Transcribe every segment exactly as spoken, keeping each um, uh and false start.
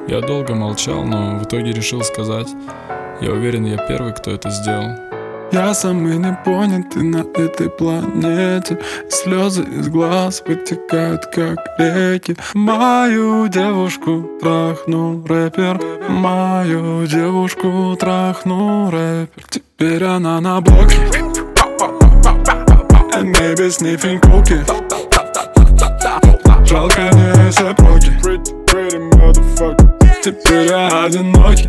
Я долго молчал, но в итоге решил сказать. Я уверен, я первый, кто это сделал. Я самый непонятый на этой планете. Слезы из глаз вытекают, как реки. Мою девушку трахнул рэпер. Мою девушку трахнул рэпер. Теперь она на блоке. And maybe sniffing коки. Жалко не все проки. Теперь я одинокий.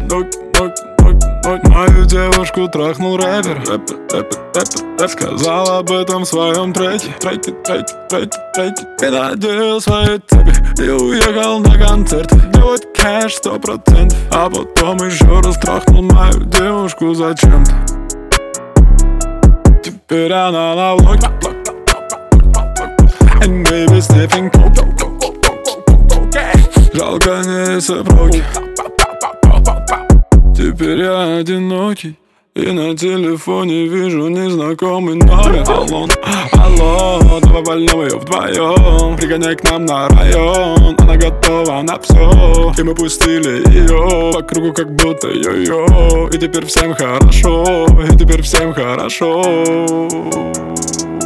Мою девушку трахнул рэпер. Сказал об этом в своем треке. Треке, треке, треке, треке. И надел свои цепи и уехал на концерт. Делать кэш сто процентов. А потом еще раз трахнул мою девушку зачем-то. Теперь она на влоге. And maybe sniffing coke. Жалко не все проки. Теперь я одинокий и на телефоне вижу незнакомый номер. Алло, алло, давай вольнем ее вдвоем. Пригоняй к нам на район. Она готова на все, и мы пустили ее по кругу, как будто йо-йо. И теперь всем хорошо, и теперь всем хорошо.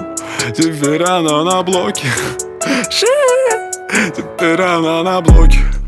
Теперь она на блоке. Теперь она на блоке.